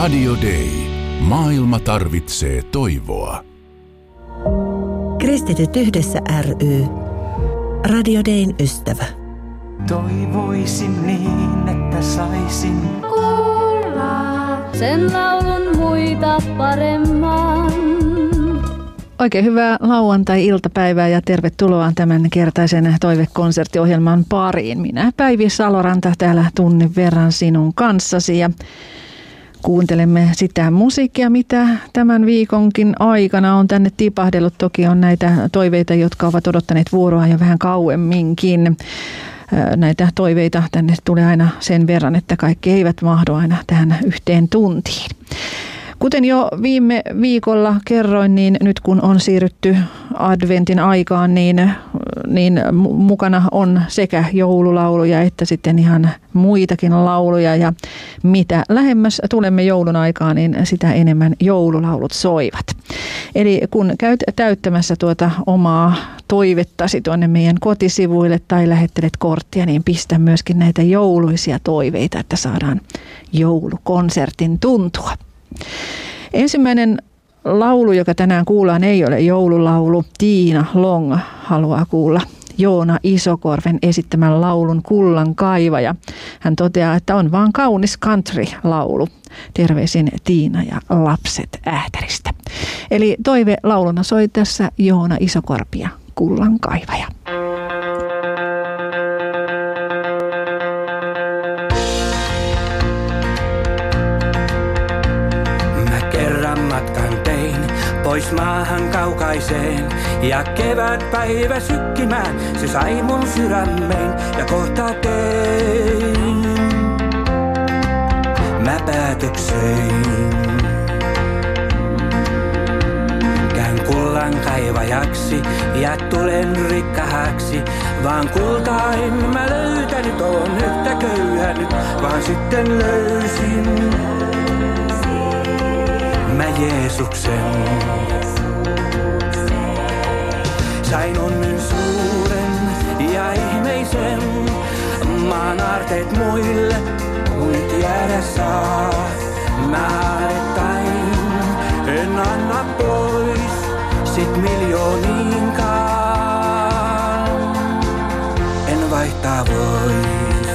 Radio Day. Maailma tarvitsee toivoa. Kristityt yhdessä ry. Radio Dayn ystävä. Toivoisin niin, että saisin kuulla sen laulun muita paremman. Oikein hyvää lauantai-iltapäivää ja tervetuloa tämän kertaisen toivekonserttiohjelman pariin. Minä Päivi Saloranta täällä tunnin verran sinun kanssasi ja kuuntelemme sitä musiikkia, mitä tämän viikonkin aikana on tänne tipahdellut. Toki on näitä toiveita, jotka ovat odottaneet vuoroa jo vähän kauemminkin. Näitä toiveita tänne tulee aina sen verran, että kaikki eivät mahdu aina tähän yhteen tuntiin. Kuten jo viime viikolla kerroin, niin nyt kun on siirrytty adventin aikaan, niin mukana on sekä joululauluja että sitten ihan muitakin lauluja. Ja mitä lähemmäs tulemme joulun aikaan, niin sitä enemmän joululaulut soivat. Eli kun käyt täyttämässä tuota omaa toivettasi tuonne meidän kotisivuille tai lähettelet korttia, niin pistä myöskin näitä jouluisia toiveita, että saadaan joulukonsertin tuntua. Ensimmäinen laulu, joka tänään kuullaan, ei ole joululaulu. Tiina Long haluaa kuulla Joona Isokorven esittämän laulun Kullan kaivaja. Hän toteaa, että on vaan kaunis country-laulu. Terveisin Tiina ja lapset Ähtäristä. Eli toive lauluna soi tässä Joona Isokorpi ja Kullan kaivaja. Pois maahan kaukaiseen ja kevätpäivä sykkimään, se sai mun sydämeen ja kohta tein mä päätöksen. Käyn kullan kaivajaksi ja tulen rikkahaksi, vaan kultain mä löytänyt on yhtä köyhä nyt, vaan sitten löysin mä Jeesuksen. Sain onnen suuren ja ihmeisen, maan aarteet muille nyt jäädä saa. Mä aarrettain en anna pois sit miljooniinkaan, en vaihtaa vois.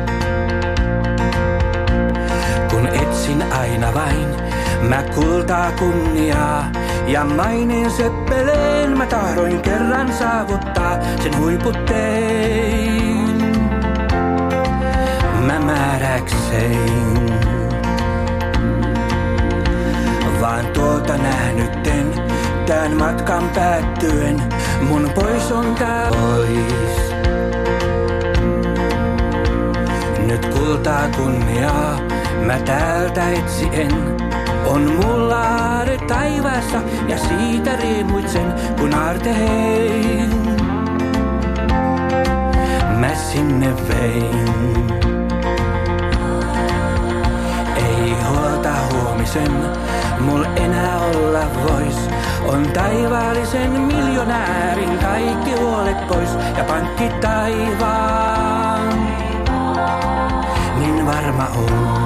Kun etsin aina vain mä kultaa kunniaa ja mainin seppeleen mä tahdoin kerran saavuttaa sen huiput tein mä määräkseen. Vaan tuota nähnytten tän matkan päättyen mun pois on tää pois. Nyt kultaa kunniaa mä täältä etsien. On mulla aarre taivaassa ja siitä riemuitsen kun aarte hein. Mä sinne vein. Ei huolta huomisen, mul enää olla vois. On taivaallisen miljonäärin kaikki huolet pois ja pankki taivaan. Niin varma on.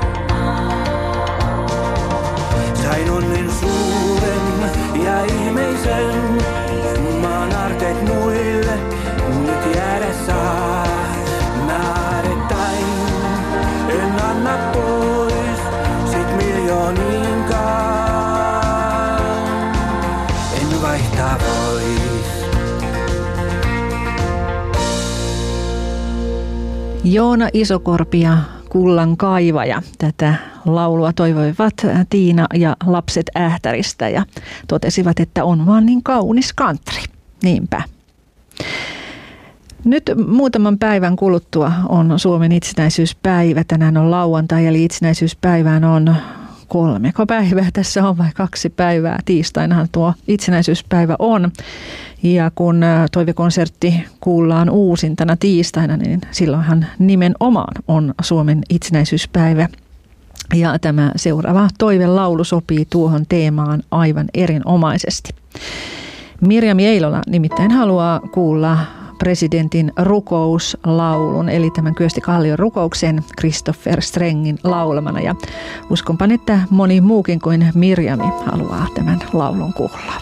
Sain onnen suuren ja ihmeisen, maan aarteet muille nyt jäädä saa. Mä aarrettain en anna pois sit miljooniinkaan, en vaihtaa pois. Joona Isokorpi ja Kullan kaivaja. Tätä laulua toivoivat Tiina ja lapset Ähtäristä ja totesivat, että on vaan niin kaunis country. Niinpä. Nyt muutaman päivän kuluttua on Suomen itsenäisyyspäivä. Tänään on lauantai, eli itsenäisyyspäivään on 3 päivää. Tässä on vai 2 päivää. Tiistainahan tuo itsenäisyyspäivä on. Ja kun toivekonsertti kuullaan uusintana tiistaina, niin silloinhan nimenomaan on Suomen itsenäisyyspäivä. Ja tämä seuraava toivelaulu sopii tuohon teemaan aivan erinomaisesti. Mirjam Eilola nimittäin haluaa kuulla presidentin rukouslaulun, eli tämän Kyösti Kallion rukouksen Christopher Strengin laulamana. Ja uskonpan, että moni muukin kuin Mirjami haluaa tämän laulun kuulla.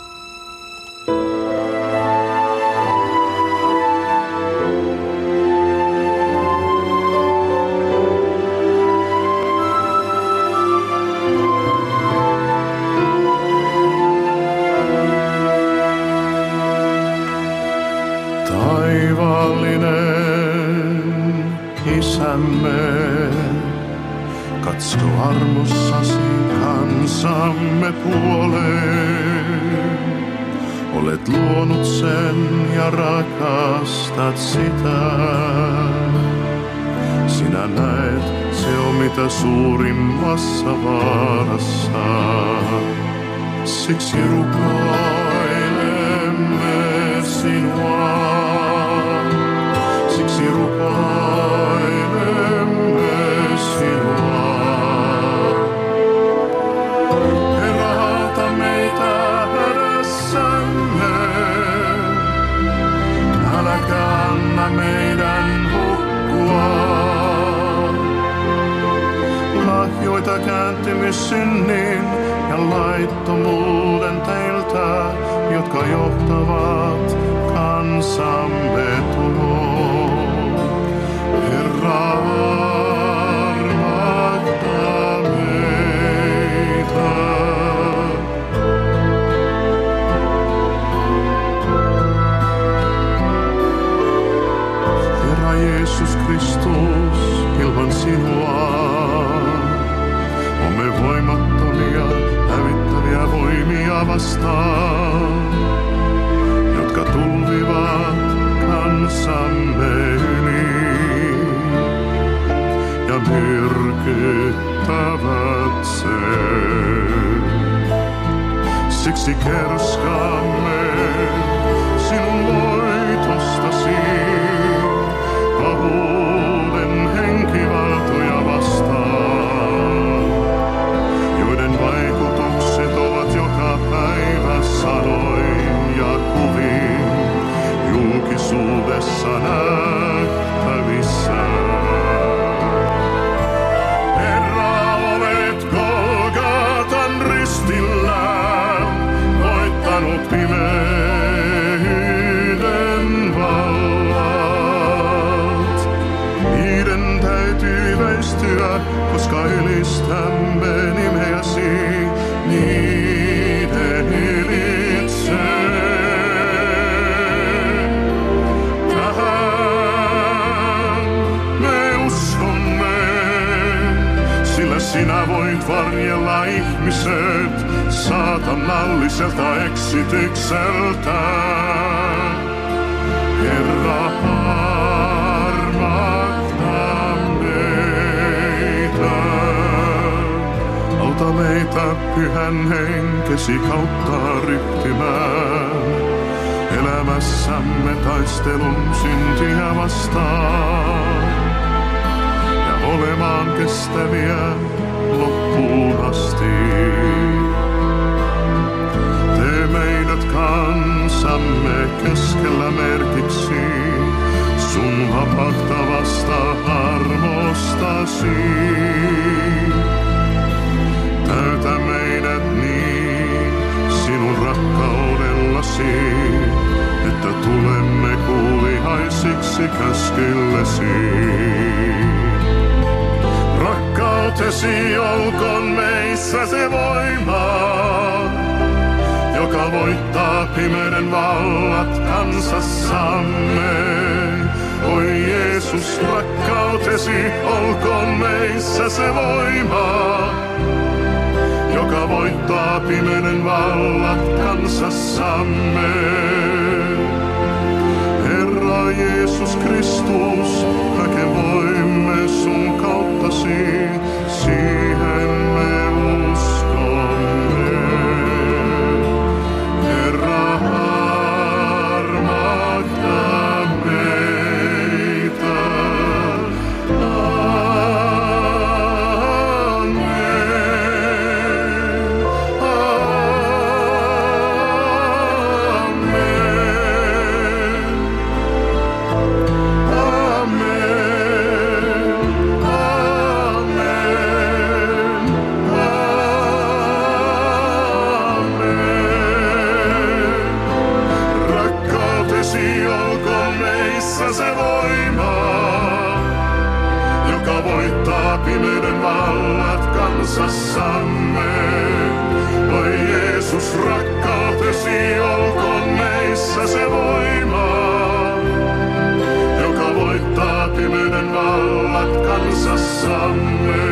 Katso armossasi kansamme puoleen. Olet luonut sen ja rakastat sitä. Sinä näet, se on mitä suurimmassa vaarassa. Siksi rukoilemme sinua. Siksi rukoilemme sinua. Herra, auta meitä hädässämme. Äläkä anna meidän hukkua. Lahjoita kääntymyssynnin ja laittomuuden teiltä, jotka johtavat kansamme tuhoon. Herra, armahda meitä. Herra Jeesus Kristus, ilman sinua olemme voimattomia, hävittäviä voimia vastaan, jotka tulvivat kansamme yli ja myrkyttävät sen. Siksi kerskaamme sinun voitostasi, pahuuden henkivaltoja vastaan, joiden vaikutukset ovat joka päivä sanoin ja kuvin julkisuudessa nähtävissä. Herra, olet Golgatan ristillä voittanut pimeyden vallat. Niiden täytyy väistyä, koska ylistämme nimeäsi niiden ylitse. Sinä voit varjella ihmiset saatanalliselta eksitykseltä. Herra, armahda meitä. Auta meitä pyhän henkesi kautta ryhtymään elämässämme taistelun syntiä vastaan ja olemaan kestäviä loppuun asti. Tee meidät kansamme keskellä merkiksi sun vapahtavasta armostasi. Täytä meidät niin sinun rakkaudellasi, että tulemme kuuliaisiksi käskyllesi. Rakkautesi olkoon meissä se voima, joka voittaa pimeyden vallat kansassamme. Oi Jeesus, rakkautesi olkoon meissä se voima, joka voittaa pimeyden vallat kansassamme. Herra Jeesus Kristus, rakenvoimme sun kauttasi, siihen me uskomme. Herra, armahda meitä. Amen. voima, joka voittaa pimeyden vallat kansassamme. Oi Jeesus, rakkautesi olkoon meissä se voima, joka voittaa pimeyden vallat kansassamme.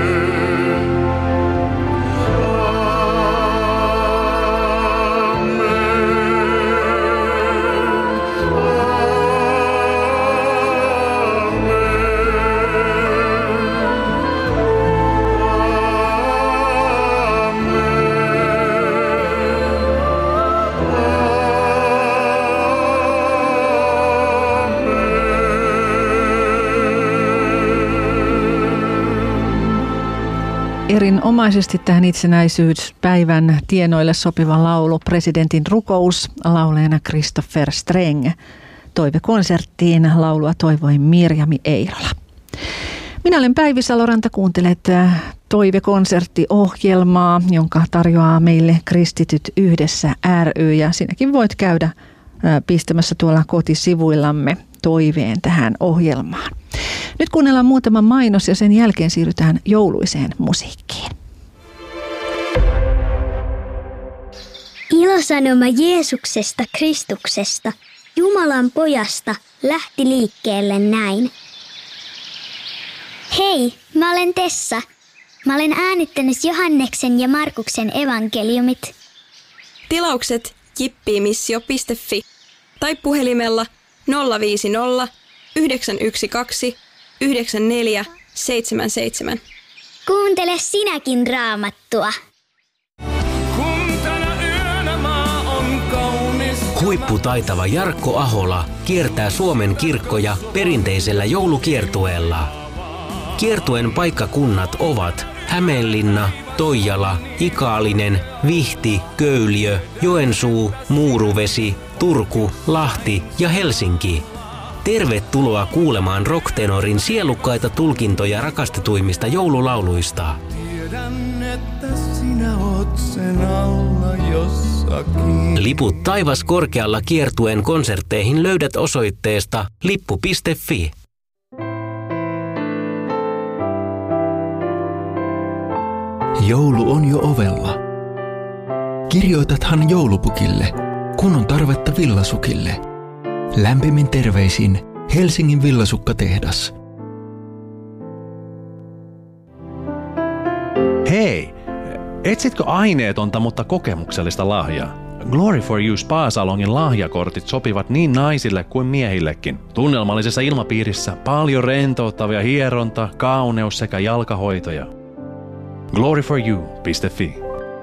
Erinomaisesti tähän itsenäisyyspäivän tienoille sopiva laulu Presidentin rukous, lauleena Christopher Streng. Toivekonserttiin laulua toivoi Mirjami Eirola. Minä olen Päivi Saloranta, kuuntelet Toivekonsertti-ohjelmaa, jonka tarjoaa meille Kristityt yhdessä ry, ja sinäkin voit käydä pistämässä tuolla kotisivuillamme toiveen tähän ohjelmaan. Nyt kuunnellaan muutama mainos ja sen jälkeen siirrytään jouluiseen musiikkiin. Ilosanoma Jeesuksesta Kristuksesta, Jumalan pojasta, lähti liikkeelle näin. Hei, mä olen Tessa. Mä olen äänittänyt Johanneksen ja Markuksen evankeliumit. Tilaukset jippiimissio.fi tai puhelimella 050 912 9477. Kuuntele sinäkin Raamattua. Huipputaitava Jarkko Ahola kiertää Suomen kirkkoja perinteisellä joulukiertueella. Kiertueen paikkakunnat ovat Hämeenlinna, Toijala, Ikaalinen, Vihti, Köyliö, Joensuu, Muuruvesi, Turku, Lahti ja Helsinki. Tervetuloa kuulemaan rocktenorin sielukkaita tulkintoja rakastetuimmista joululauluista. Tiedän, että sinä oot sen alla jossakin. Liput taivas korkealla kiertueen konsertteihin löydät osoitteesta lippu.fi. Joulu on jo ovella. Kirjoitathan joulupukille, kun on tarvetta villasukille. Lämpimin terveisin Helsingin Villasukkatehdas. Hei! Etsitkö aineetonta, mutta kokemuksellista lahjaa? Glory for You Spa-salongin lahjakortit sopivat niin naisille kuin miehillekin. Tunnelmallisessa ilmapiirissä paljon rentouttavia hieronta, kauneus sekä jalkahoitoja. gloryforyou.fi.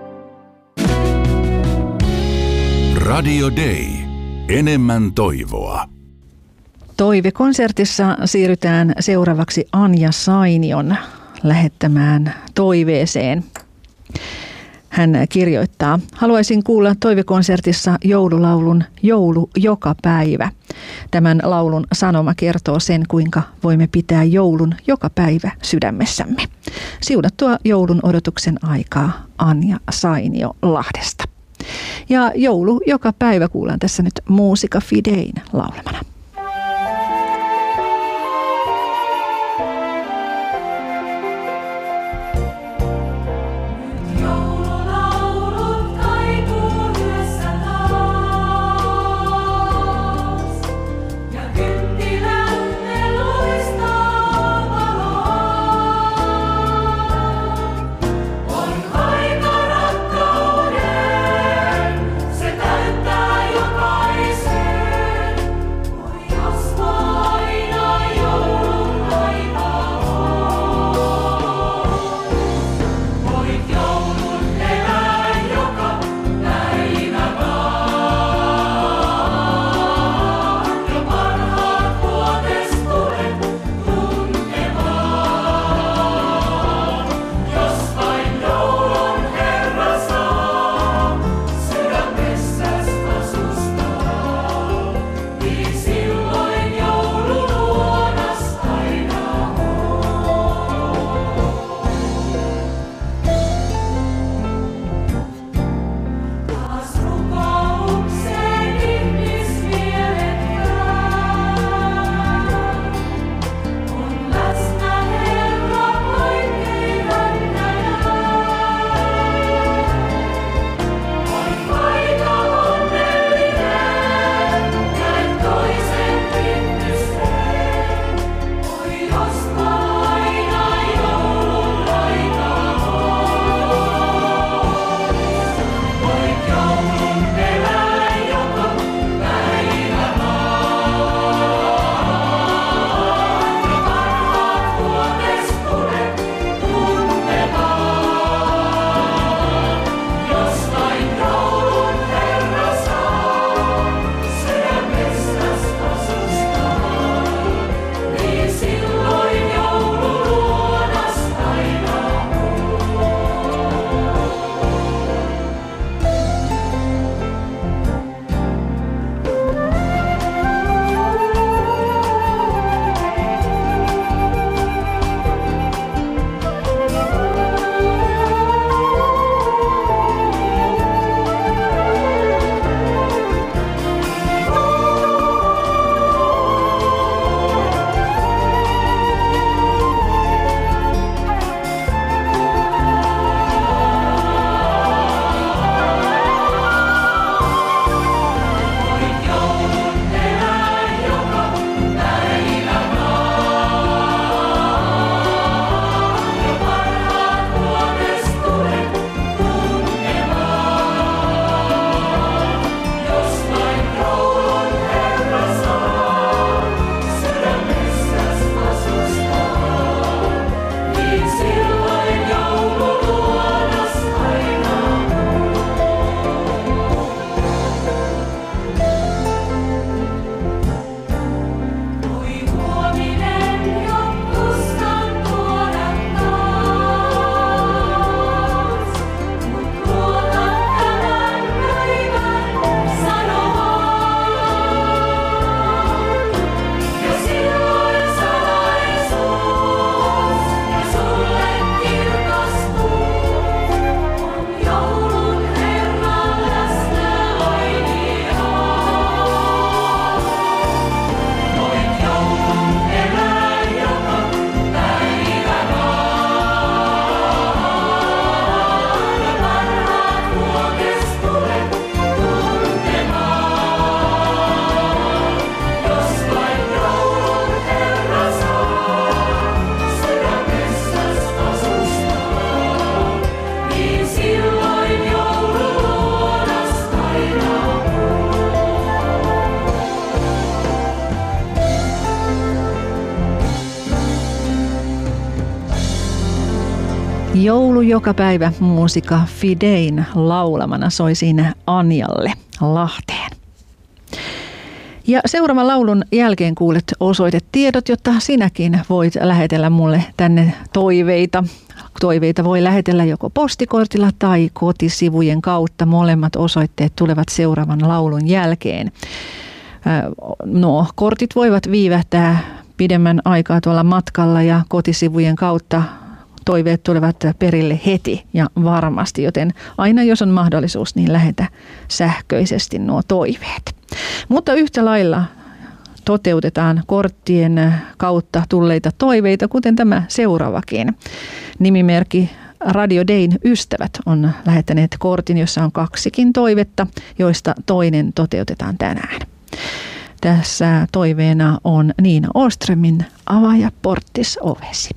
Radio Day. Enemmän toivoa. Toivekonsertissa siirrytään seuraavaksi Anja Sainion lähettämään toiveeseen. Hän kirjoittaa: haluaisin kuulla toivekonsertissa joululaulun Joulu joka päivä. Tämän laulun sanoma kertoo sen, kuinka voimme pitää joulun joka päivä sydämessämme. Siunattua joulun odotuksen aikaa, Anja Sainio Lahdesta. Ja joulu joka päivä kuullaan tässä nyt Musica Fidein laulamana. Oi Joulu joka päivä -muusika Fidein laulamana soi siinä Anjalle Lahteen. Ja seuraavan laulun jälkeen kuulet osoitetiedot, jotta sinäkin voit lähetellä mulle tänne toiveita. Toiveita voi lähetellä joko postikortilla tai kotisivujen kautta. Molemmat osoitteet tulevat seuraavan laulun jälkeen. Kortit voivat viivähtää pidemmän aikaa tuolla matkalla ja kotisivujen kautta toiveet tulevat perille heti ja varmasti, joten aina jos on mahdollisuus, niin lähetä sähköisesti nuo toiveet. Mutta yhtä lailla toteutetaan korttien kautta tulleita toiveita, kuten tämä seuraavakin. Nimimerkki Radio Dayn ystävät on lähettäneet kortin, jossa on 2 toivetta, joista toinen toteutetaan tänään. Tässä toiveena on Niina Åströmin Avaa porttis ovesi.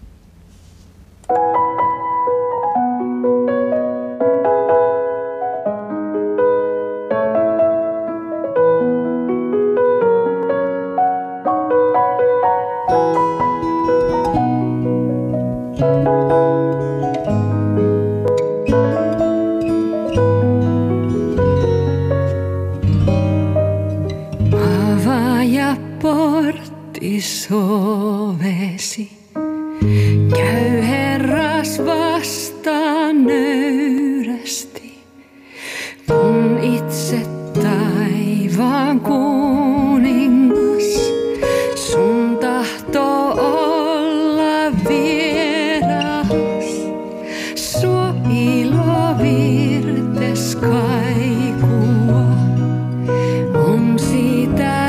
Porttis ovesi, käy Herras vastaan nöyrästi, kun itse taivaan kuningas, sun tahto olla vieras, suo ilo virtes kaikua, on siitä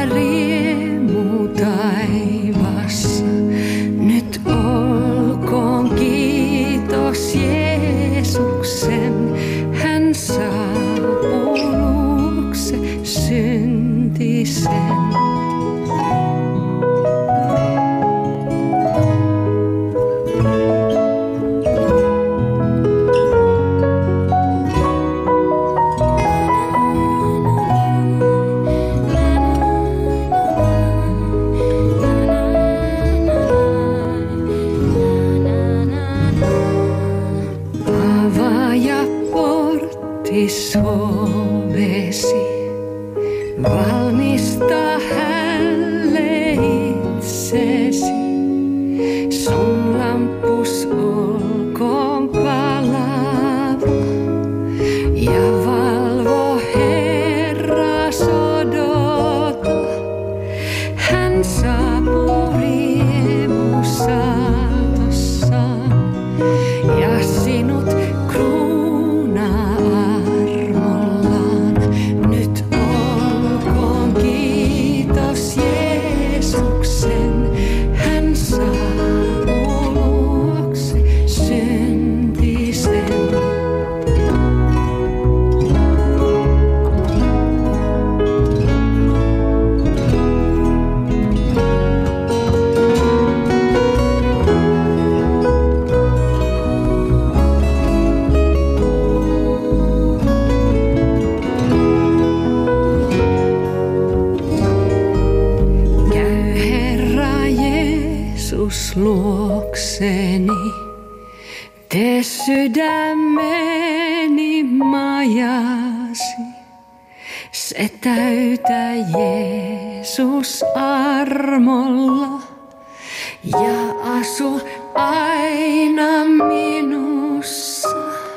taivassa. Nyt olkoon kiitos Jeesuksen, hän saapuu luokse syntisen. Ovesi, valmista hälle itsesi, sun lampus olkoon palava ja valvo Herra sodota. Hän saapuu riemusaatossaan ja sinut luokseni, tee sydämeni majasi, se täytä Jeesus armolla ja asu aina minussa.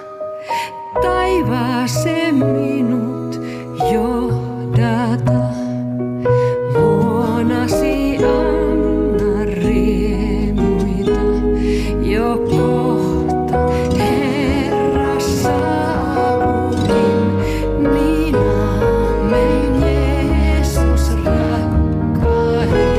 Taivaaseen minut johdata, luonasi anna riemuita, jo kohta Herra saapuukin, minä menen Jeesus rakkain.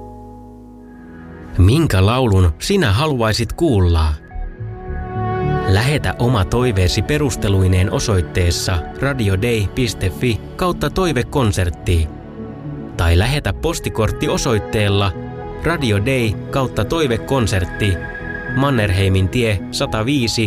Minkä laulun sinä haluaisit kuulla? Lähetä oma toiveesi perusteluineen osoitteessa radiodei.fi/toivekonsertti tai lähetä postikortti osoitteella Radio Day/toivekonsertti Mannerheimin tie 105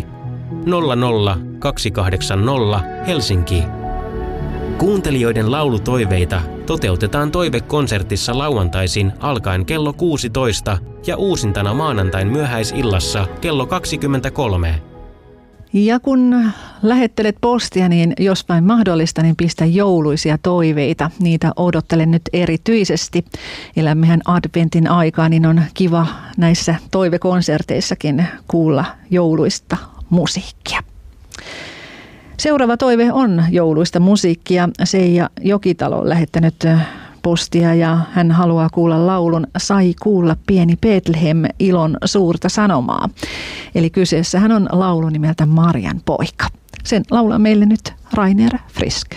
00280 Helsinki. Kuuntelijoiden laulutoiveita toteutetaan toivekonsertissa lauantaisin alkaen kello 16 ja uusintana maanantain myöhäisillassa kello 23. Ja kun lähettelet postia, niin jos vain mahdollista, niin pistä jouluisia toiveita. Niitä odottelen nyt erityisesti. Elämmehän adventin aikaa, niin on kiva näissä toivekonserteissakin kuulla jouluista musiikkia. Seuraava toive on jouluista musiikkia. Seija Jokitalo on lähettänyt postia ja hän haluaa kuulla laulun Sai kuulla pieni Betlehem ilon suurta sanomaa. Eli kyseessähän on laulu nimeltä Marjan poika. Sen laulaa meille nyt Rainer Frisk.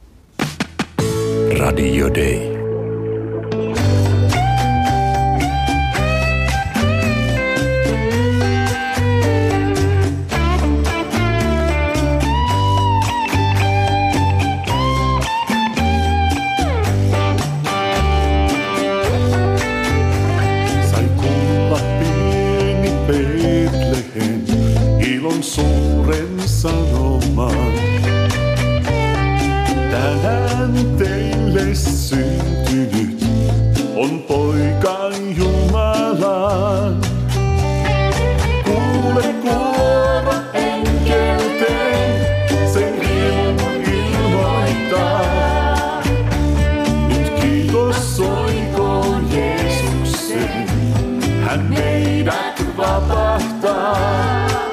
Radio Day. Suuren sanoman. Tänään teille syntynyt on poika Jumalan. Kuule kuoro enkelten, sen riemun ilmoittaa. Nyt kiitos soikoon Jeesuksen, hän meidät vapahtaa.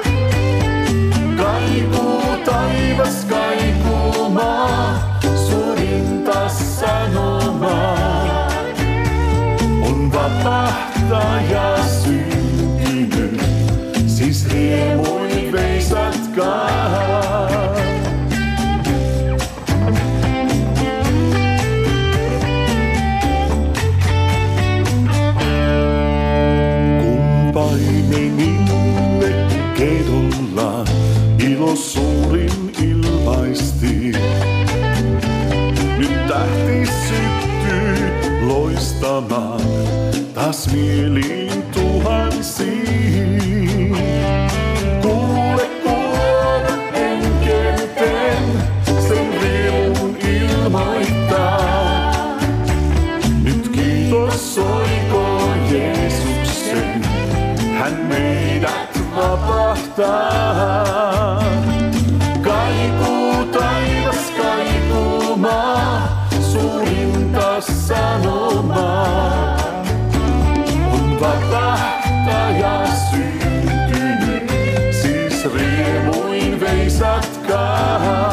Taivas kaikuu maa, suurinta sanomaa. On vapahtaja syntynyt, siis riemuin veisatkaa. Kun paimenille kedollaan ilo suurin ilmaistiin. Nyt tähti syttyy loistamaan, taas mieliin tuhansiin. Kuule kuoro enkelten, sen riemun ilmoittaa. Nyt kiitos soikoon Jeesuksen, hän meidät vapahtaa. Kaikuu taivas, kaikuu maa, suurinta sanomaa. On vapahtaja syntynyt, siis riemuin veisatkaa.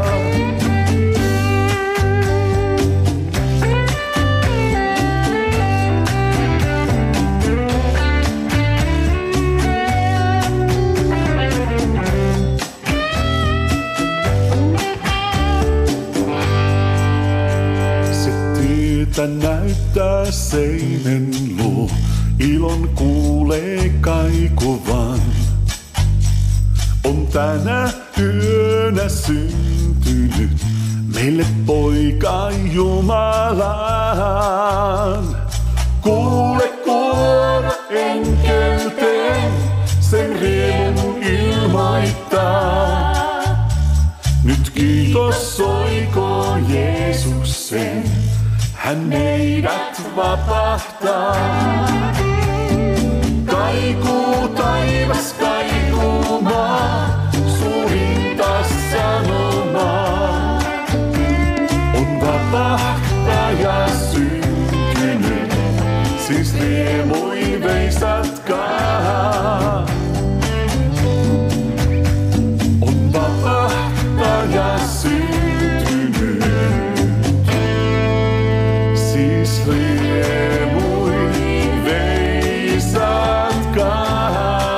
Näyttää seinen luo, ilon kuulee kaikuvan. On tänä yönä syntynyt meille poika Jumalan. Kuule kuoro enkelten, sen riemun ilmoittaa. Nyt kiitos soikoon Jeesuksen, hän meidät vapahtaa. Kaikuu taivas, kaikuu maa, suurinta sanomaa. On vapahtaja syntynyt, siis riemuin veisatkaa. On vapahtaja syntynyt. Riemuin veisatkaa.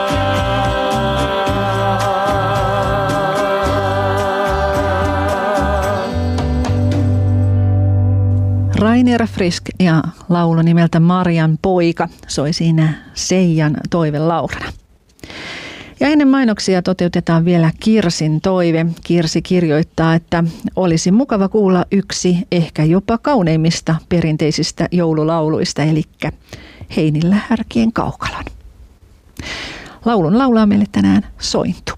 Rainer Frisk ja laulu nimeltä Marjan poika soi siinä Seijan toivelaulana. Ja ennen mainoksia toteutetaan vielä Kirsin toive. Kirsi kirjoittaa, että olisi mukava kuulla yksi ehkä jopa kauneimmista perinteisistä joululauluista, eli Heinillä härkien kaukalon. Laulun laulaa meille tänään Sointu.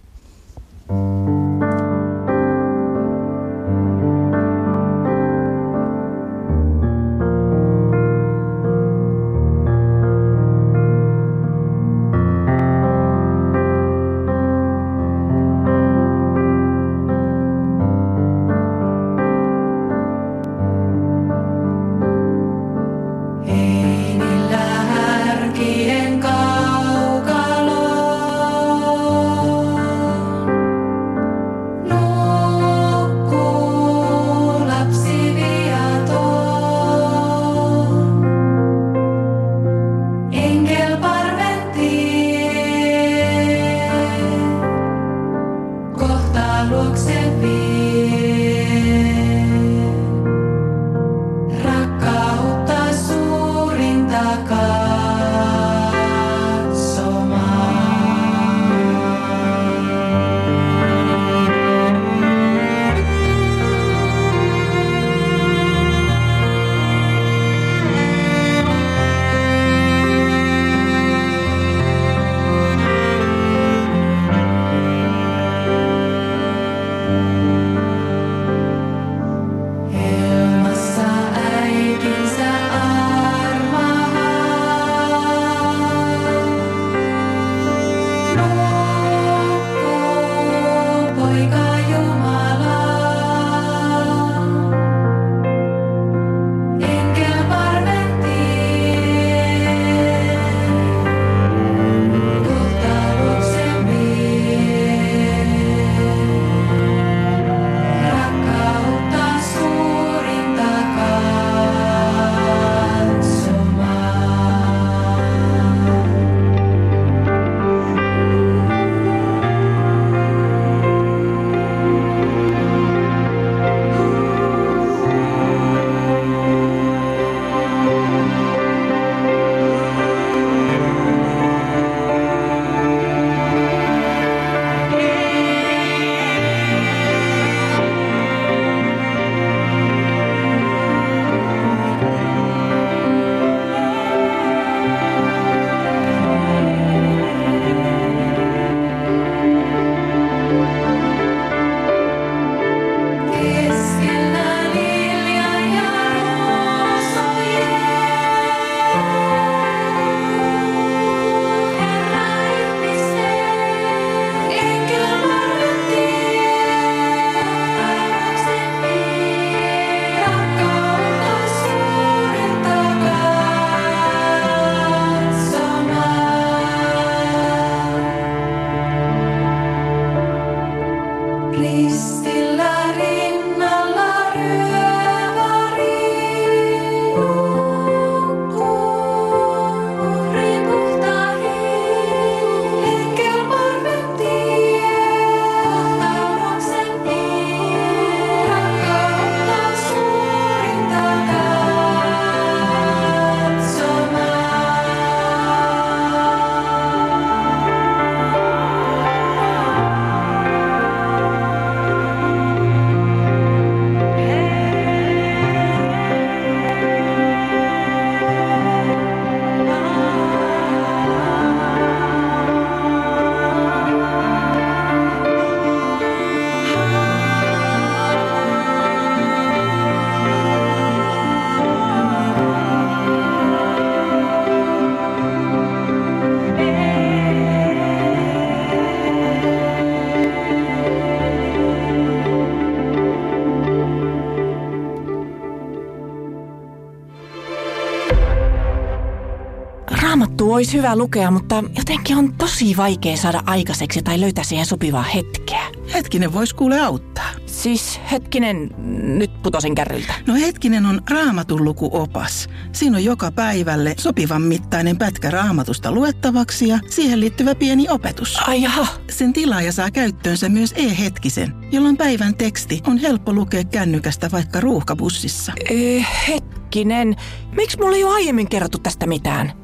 Raamattua olisi hyvä lukea, mutta jotenkin on tosi vaikea saada aikaiseksi tai löytää siihen sopivaa hetkeä. Hetkinen voisi kuule auttaa. Siis Hetkinen, nyt putosin kärryltä. No Hetkinen on Raamatun lukuopas. Siinä on joka päivälle sopivan mittainen pätkä Raamatusta luettavaksi ja siihen liittyvä pieni opetus. Ai jaha. Sen tilaaja saa käyttöönsä myös e-Hetkisen, jolloin päivän teksti on helppo lukea kännykästä vaikka ruuhkabussissa. Hetkinen, miksi mulla ei ole aiemmin kerrottu tästä mitään?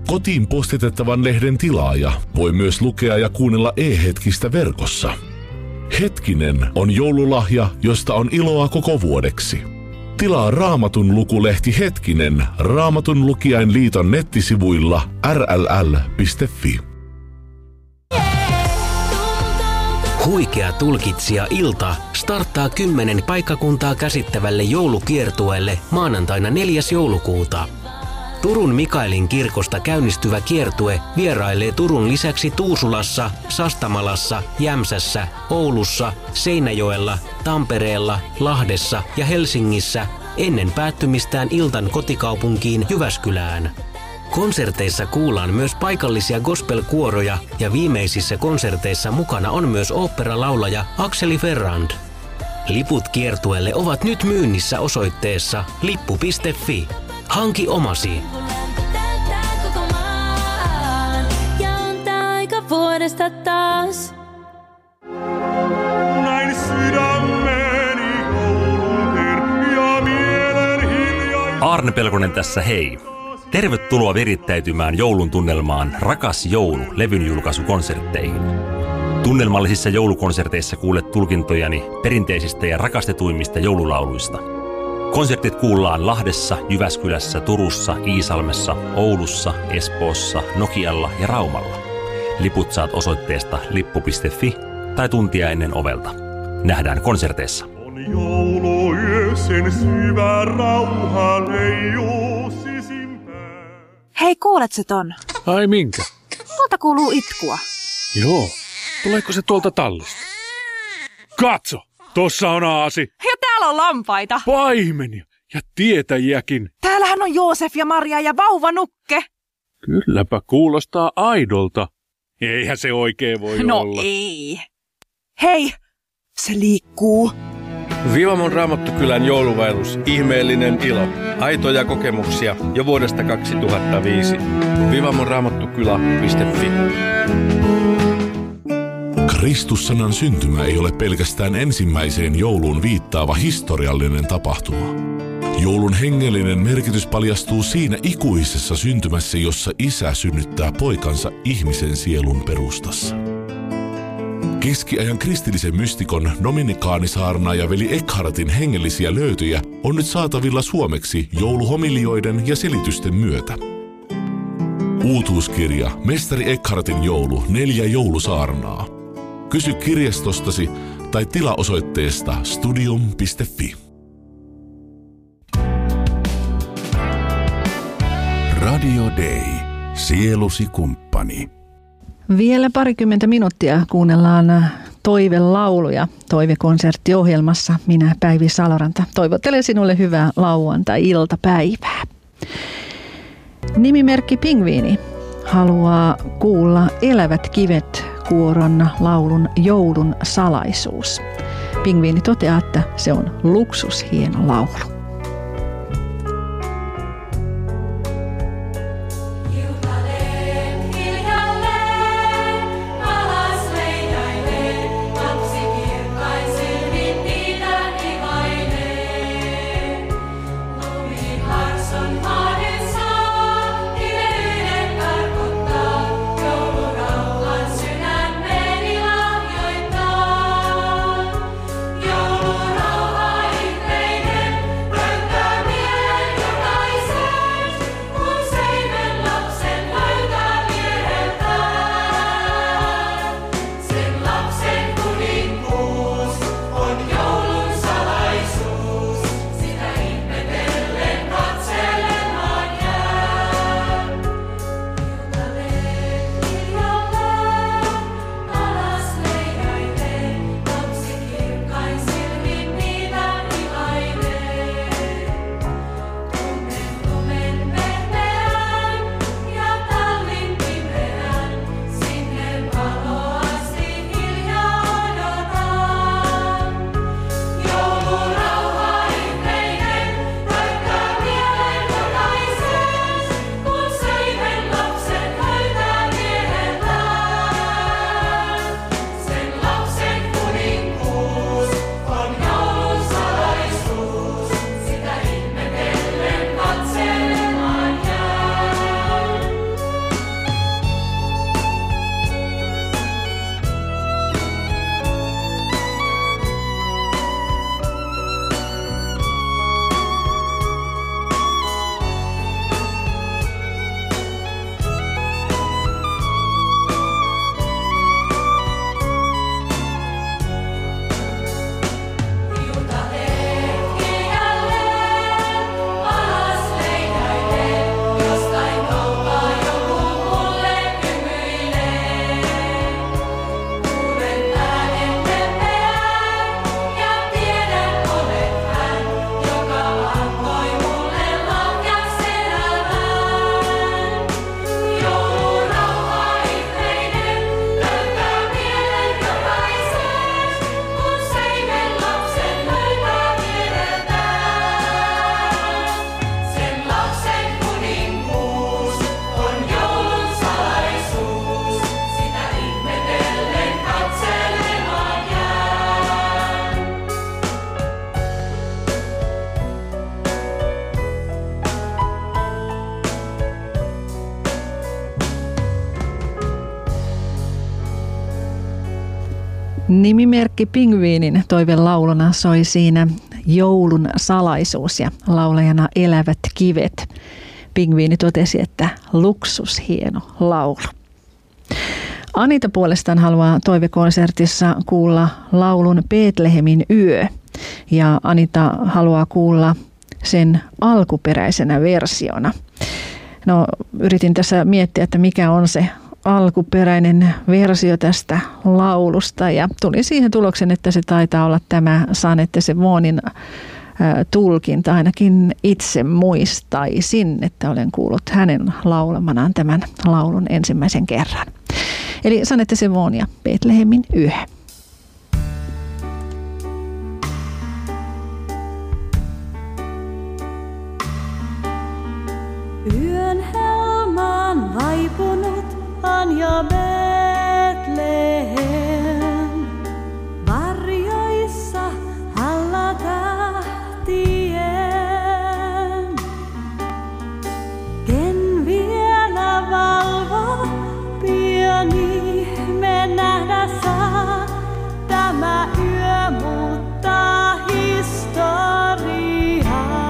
Kotiin postitettavan lehden tilaaja voi myös lukea ja kuunnella e-hetkistä verkossa. Hetkinen on joululahja, josta on iloa koko vuodeksi. Tilaa Raamatun lukulehti Hetkinen Raamatun lukijainliiton nettisivuilla rll.fi. Huikea tulkitsija Ilta starttaa 10 paikkakuntaa käsittävälle joulukiertueelle maanantaina 4. joulukuuta. Turun Mikaelin kirkosta käynnistyvä kiertue vierailee Turun lisäksi Tuusulassa, Sastamalassa, Jämsässä, Oulussa, Seinäjoella, Tampereella, Lahdessa ja Helsingissä ennen päättymistään Iltan kotikaupunkiin Jyväskylään. Konserteissa kuullaan myös paikallisia gospelkuoroja ja viimeisissä konserteissa mukana on myös oopperalaulaja Akseli Ferrand. Liput kiertueelle ovat nyt myynnissä osoitteessa lippu.fi. Hanki omasi. Vuodesta taas. Näin sydämeni kouluter ja mielen hiljaisuus. Aarne Pelkonen tässä, hei. Tervetuloa virittäytymään joulun tunnelmaan Rakas joulu -levyn julkaisukonsertteihin. Tunnelmallisissa joulukonserteissa kuulet tulkintojani perinteisistä ja rakastetuimmista joululauluista. Konsertit kuullaan Lahdessa, Jyväskylässä, Turussa, Iisalmessa, Oulussa, Espoossa, Nokialla ja Raumalla. Liput saat osoitteesta lippu.fi tai tuntia ennen ovelta. Nähdään konserteissa. On jouluyö, sen syvä rauha leijuu sisimpään. Hei, kuuletko ton? Ai minkä? Tuolta kuuluu itkua. Joo. Tuleeko se tuolta tallista? Katso! Tossa on aasi. Ja täällä on lampaita. Paimenia ja tietäjiäkin. Täällähän on Joosef ja Maria ja vauvanukke. Kylläpä kuulostaa aidolta. Eihän se oikein voi olla. No ei. Hei, se liikkuu. Vivamon Raamattukylän jouluvaellus Ihmeellinen ilo. Aitoja kokemuksia jo vuodesta 2005. vivamonraamatukylä.fi. Kristussanan syntymä ei ole pelkästään ensimmäiseen jouluun viittaava historiallinen tapahtuma. Joulun hengellinen merkitys paljastuu siinä ikuisessa syntymässä, jossa Isä synnyttää poikansa ihmisen sielun perustassa. Keskiajan kristillisen mystikon dominikaanisaarnaaja veli Eckhartin hengellisiä löytöjä on nyt saatavilla suomeksi jouluhomilioiden ja selitysten myötä. Uutuuskirja Mestari Eckhartin joulu 4 joulusaarnaa. Kysy kirjastostasi tai tila osoitteesta studium.fi. Radio Day. Sielusi kumppani. Vielä parikymmentä minuuttia kuunnellaan toivelauluja toivekonserttiohjelmassa. Minä, Päivi Saloranta, toivottelen sinulle hyvää lauantai-iltapäivää. Nimimerkki Pingviini haluaa kuulla Elävät kivet -kuoron laulun Joulun salaisuus. Pingviini toteaa, että se on luksushieno laulu. Nimimerkki Pingviinin toivelauluna soi siinä Joulun salaisuus ja laulajana Elävät kivet. Pingviini totesi, että luksushieno laulu. Anita puolestaan haluaa toivekonsertissa kuulla laulun Betlehemin yö. Ja Anita haluaa kuulla sen alkuperäisenä versiona. No, yritin tässä miettiä, että mikä on se alkuperäinen versio tästä laulusta ja tulin siihen tuloksen, että se taitaa olla tämä Sanette Sevonin tulkinta. Ainakin itse muistaisin, että olen kuullut hänen laulamanaan tämän laulun ensimmäisen kerran. Eli Sanette Sevon ja Betlehemin yö. Yön helmaan vaipunut on jo Betlehem, varjoissa alla tähtien. Ken vielä valvo, pian ihme nähdä saa, tämä yö muuttaa historiaa.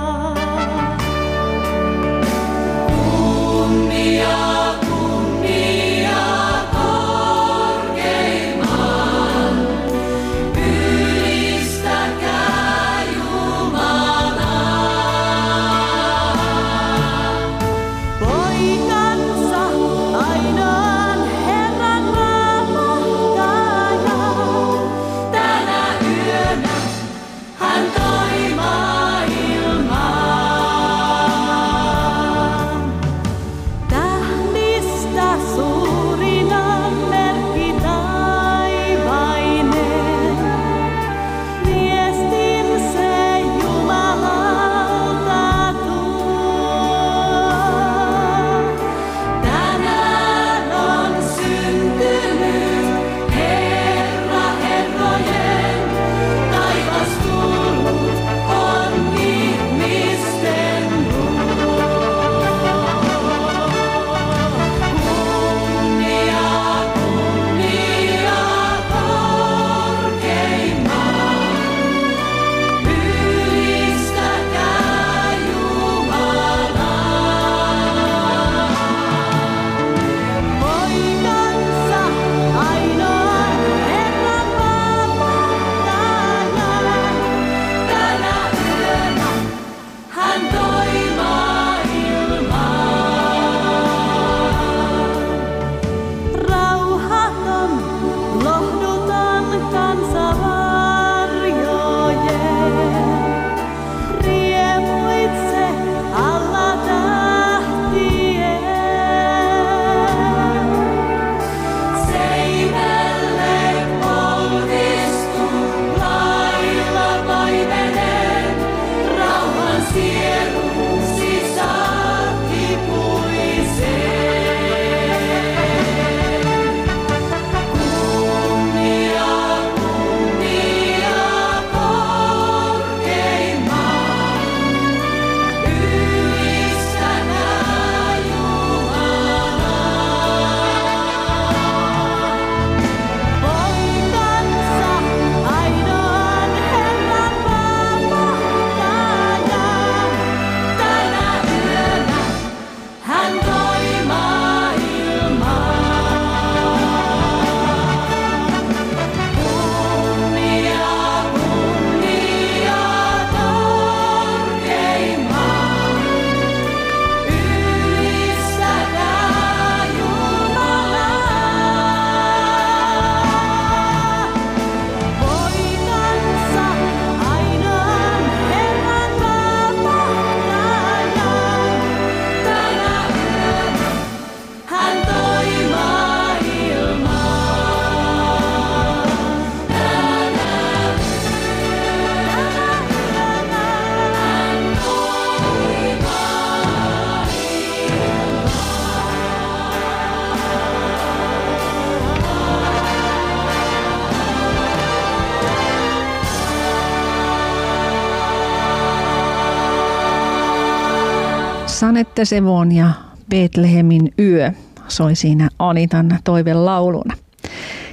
Sanette Sevon ja Betlehemin yö soi siinä Anitan toivelauluna.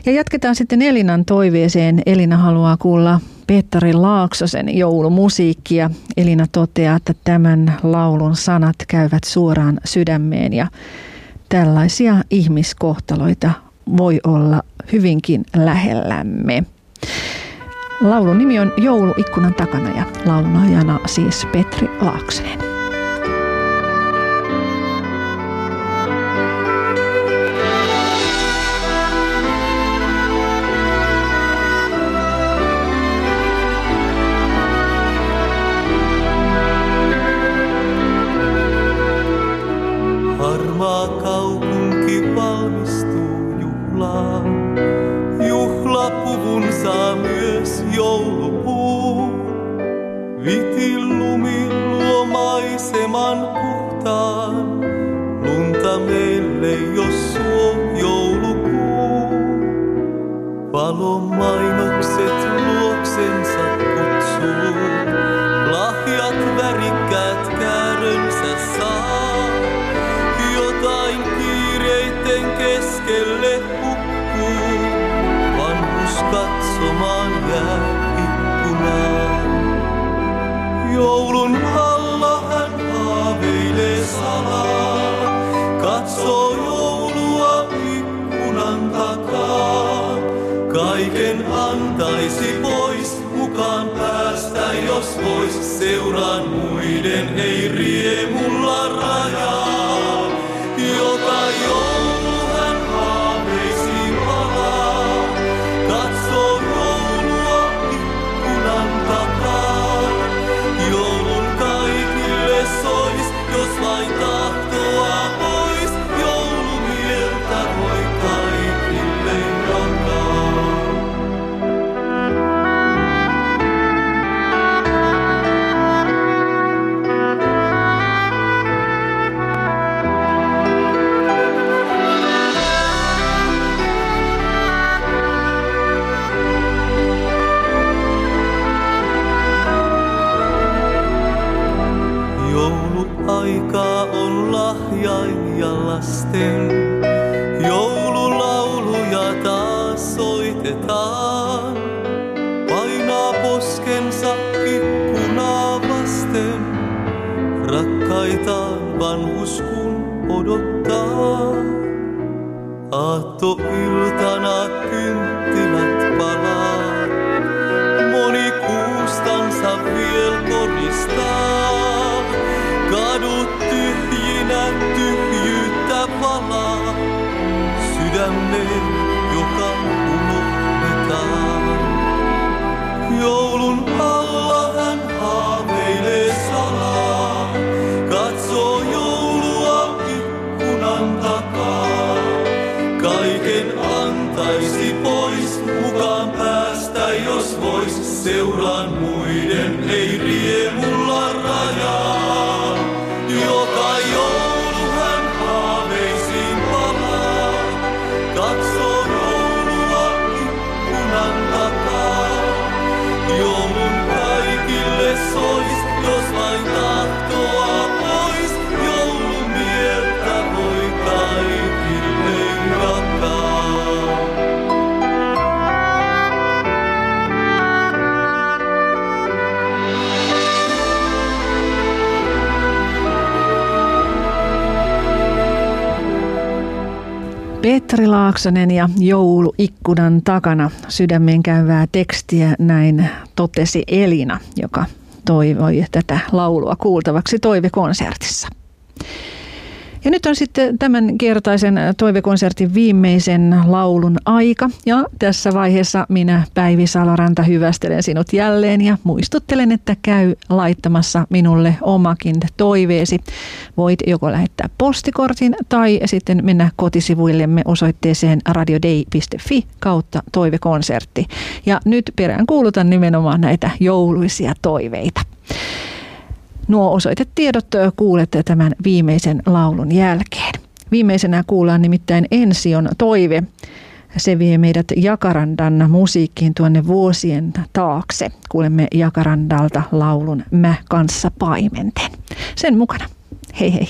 Ja jatketaan sitten Elinan toiveeseen. Elina haluaa kuulla Petteri Laaksosen joulumusiikkia. Elina toteaa, että tämän laulun sanat käyvät suoraan sydämeen ja tällaisia ihmiskohtaloita voi olla hyvinkin lähellämme. Laulun nimi on Joulu ikkunan takana ja laulunahjana siis Petri Laaksonen. Harmaa kaupunki valmistuu juhlaan. Juhlapuvun saa myös joulupuu. Vitillumi luo maiseman puhtaan. Lunta meille jos suo joulukuu. Valon mainokset luoksensa kutsuu. Lahjat värikkäät käärönsä saa. Jotain kiireitten keskelle hukkuu. Vanhus katsomaan jää ikkunaan. Joulun alla hän haaveilee salaa. Katsoo joulua ikkunan takaa. Kaiken antaisi pois, mukaan päästä jos vois. Seuraan muiden ei riemulla rajaa. Joka joulu hän haaveisiin palaa. Katsoo joulua ikkunan takaa. Joulun kaikille sois, jos vain tahtoa pois. Joulumieltä voi kaikille jakaa. Jouluaikaa on lahjain ja lasten. Joululauluja taas soitetaan. Painaa poskensa ikkunaa vasten. Rakkaitaan vanhus kun odottaa. Aattoiltana kynttilät palaa. Moni kuustansa viel koristaa. Kadut tyhjinä tyhjyyttä valaa. Sydämeen, joka unohdetaan. Joulun alla hän haaveilee salaa. Katsoo joulua ikkunan takaa. Kaiken antaisi pois, mukaan päästä jos vois. Seuraan muiden ei riemulla rajaa. Joka joulu hän haaveisiin palaa. Katsoo joulua ikkunan takaa. Joulun kaikille sois, jos vain tahtoa pois. Joulumieltä voi kaikille jakaa. Petteri Laaksonen ja Joulu ikkunan takana. Sydämeen käyvää tekstiä, näin totesi Elina, joka toivoi tätä laulua kuultavaksi toivekonsertissa. Ja nyt on sitten tämän kertaisen toivekonsertin viimeisen laulun aika. Ja tässä vaiheessa minä, Päivi Saloranta, hyvästelen sinut jälleen ja muistuttelen, että käy laittamassa minulle omakin toiveesi. Voit joko lähettää postikortin tai sitten mennä kotisivuillemme osoitteeseen radiodei.fi/toivekonsertti. Ja nyt peräänkuulutan nimenomaan näitä jouluisia toiveita. Nuo osoitetiedot kuulette tämän viimeisen laulun jälkeen. Viimeisenä kuullaan nimittäin Ension toive. Se vie meidät Jakarandan musiikkiin tuonne vuosien taakse. Kuulemme Jakarandalta laulun Mä kanssa paimenten. Sen mukana. Hei hei.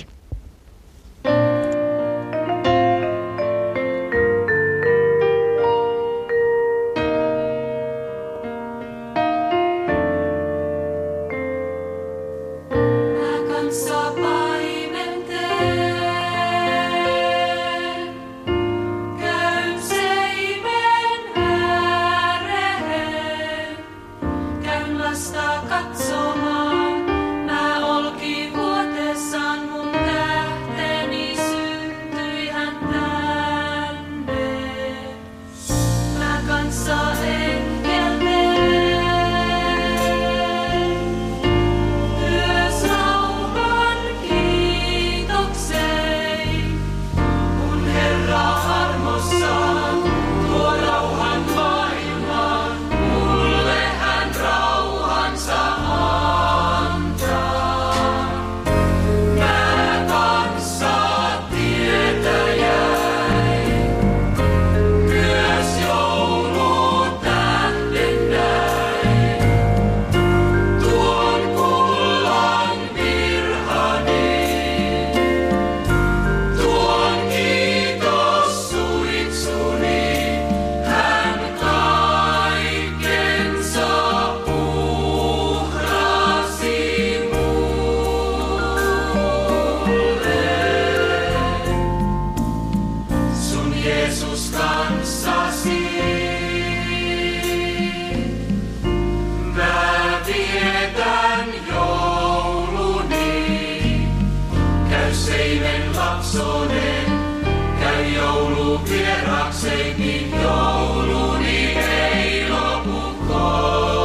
lapsonen, käy joulun vierakseen, niin jouluni ei lopu koskaan.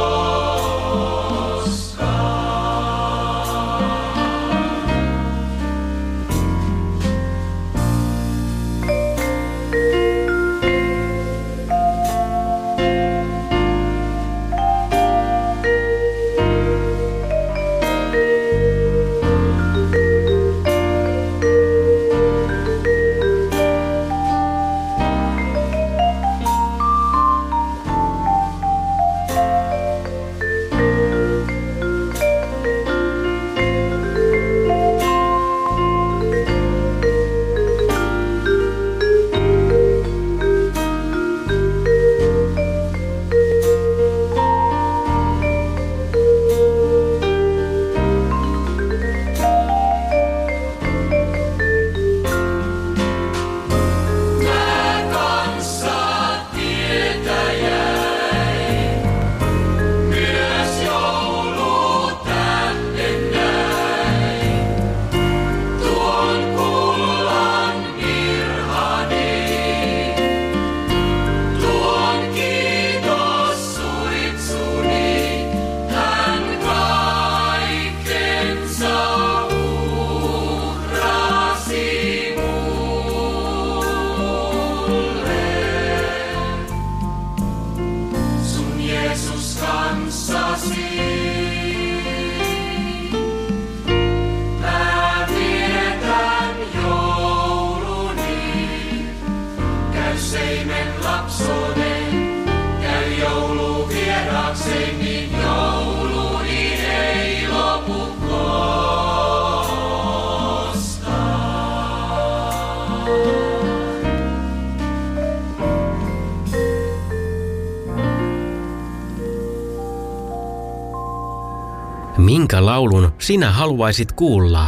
Minkä laulun sinä haluaisit kuulla?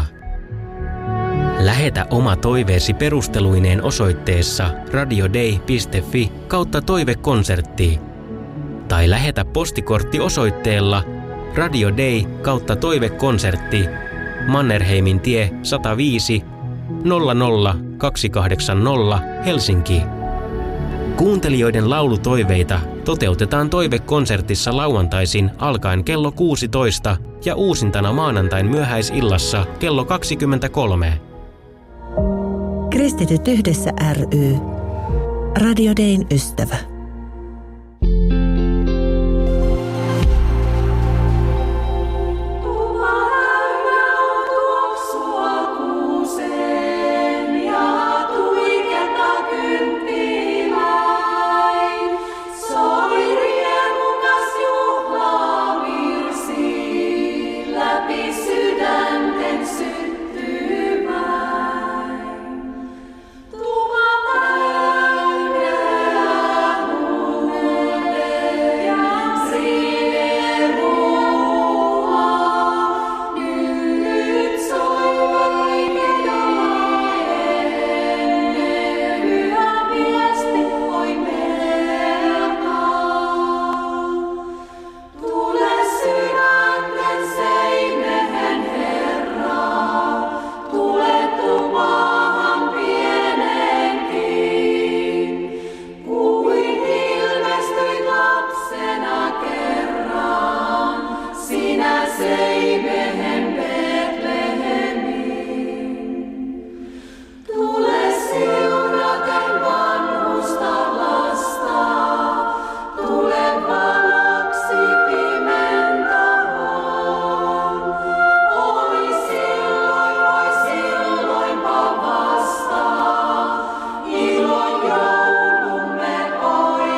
Lähetä oma toiveesi perusteluineen osoitteessa radiodei.fi/toivekonsertti tai lähetä postikortti osoitteella Radio Day/toivekonsertti, Mannerheimin tie 105 00280 Helsinki. Kuuntelijoiden laulutoiveita toteutetaan toivekonsertissa lauantaisin alkaen kello 16 ja uusintana maanantain myöhäisillassa kello 23. Kristityt yhdessä ry. Radio Dayn ystävä.